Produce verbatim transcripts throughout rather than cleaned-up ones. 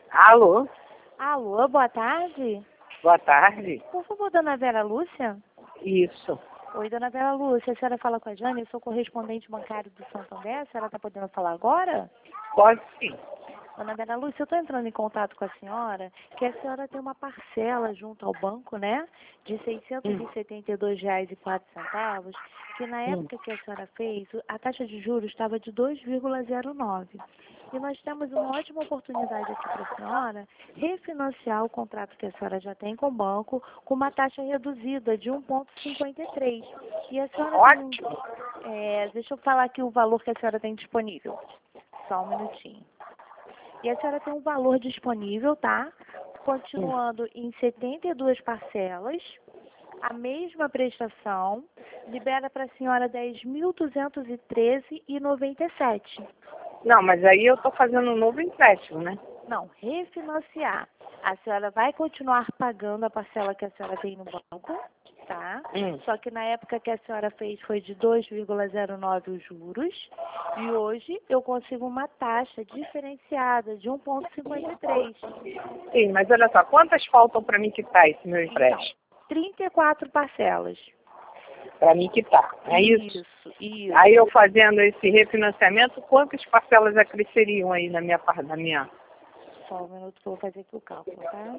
Alô? Alô, boa tarde. Boa tarde. Por favor, dona Vera Lúcia? Isso. Oi, dona Vera Lúcia, a senhora fala com a Jane, eu sou correspondente bancário do Santander, a senhora está podendo falar agora? Pode sim. Dona Vera Lúcia, eu estou entrando em contato com a senhora, que a senhora tem uma parcela junto ao banco, né, de seiscentos e setenta e dois reais e quatro centavos, que na época que a senhora fez, a taxa de juros estava de dois vírgula zero nove. E nós temos uma ótima oportunidade aqui para a senhora refinanciar o contrato que a senhora já tem com o banco com uma taxa reduzida de um vírgula cinquenta e três. E a senhora Ótimo. tem, é, deixa eu falar aqui o valor que a senhora tem disponível. Só um minutinho. E a senhora tem um valor disponível, tá? Continuando em setenta e duas parcelas, a mesma prestação, libera para a senhora dez mil duzentos e treze reais e noventa e sete. Não, mas aí eu estou fazendo um novo empréstimo, né? Não, refinanciar. A senhora vai continuar pagando a parcela que a senhora tem no banco, tá? Hum. Só que na época que a senhora fez foi de dois vírgula zero nove os juros. E hoje eu consigo uma taxa diferenciada de um vírgula cinquenta e três. Sim, mas olha só, quantas faltam para mim quitar esse meu Então, empréstimo? trinta e quatro parcelas. Para mim quitar, é isso? Isso, isso. Aí eu fazendo esse refinanciamento, quantas parcelas acresceriam aí na minha parte, na minha? Só um minuto que eu vou fazer aqui o cálculo, tá?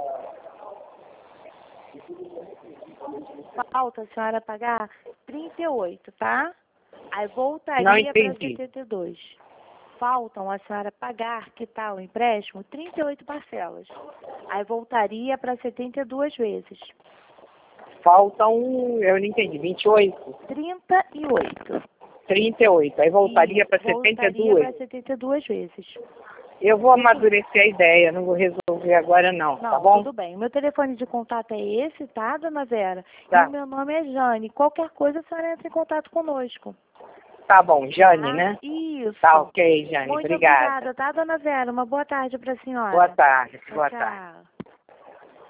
Falta a senhora pagar trinta e oito, tá? Aí Não voltaria para entendi. setenta e dois. Faltam a senhora pagar, que tal o empréstimo, trinta e oito parcelas. Aí voltaria para setenta e duas vezes. Faltam, eu não entendi, vinte e oito? trinta e oito. trinta e oito. Aí voltaria para setenta e Voltaria duas? para setenta e duas vezes. Eu vou amadurecer a ideia, não vou resolver agora não, Não, tá bom? tudo bem. O meu telefone de contato é esse, tá, dona Vera? Tá. E o meu nome é Jane. Qualquer coisa, a senhora entra em contato conosco. Tá bom, Jane, Tá? né? Isso. Tá ok, Jane. Muito Obrigada. obrigada, tá, dona Vera? Uma boa tarde para a senhora. Boa tarde. Tchau, Boa tarde. tchau.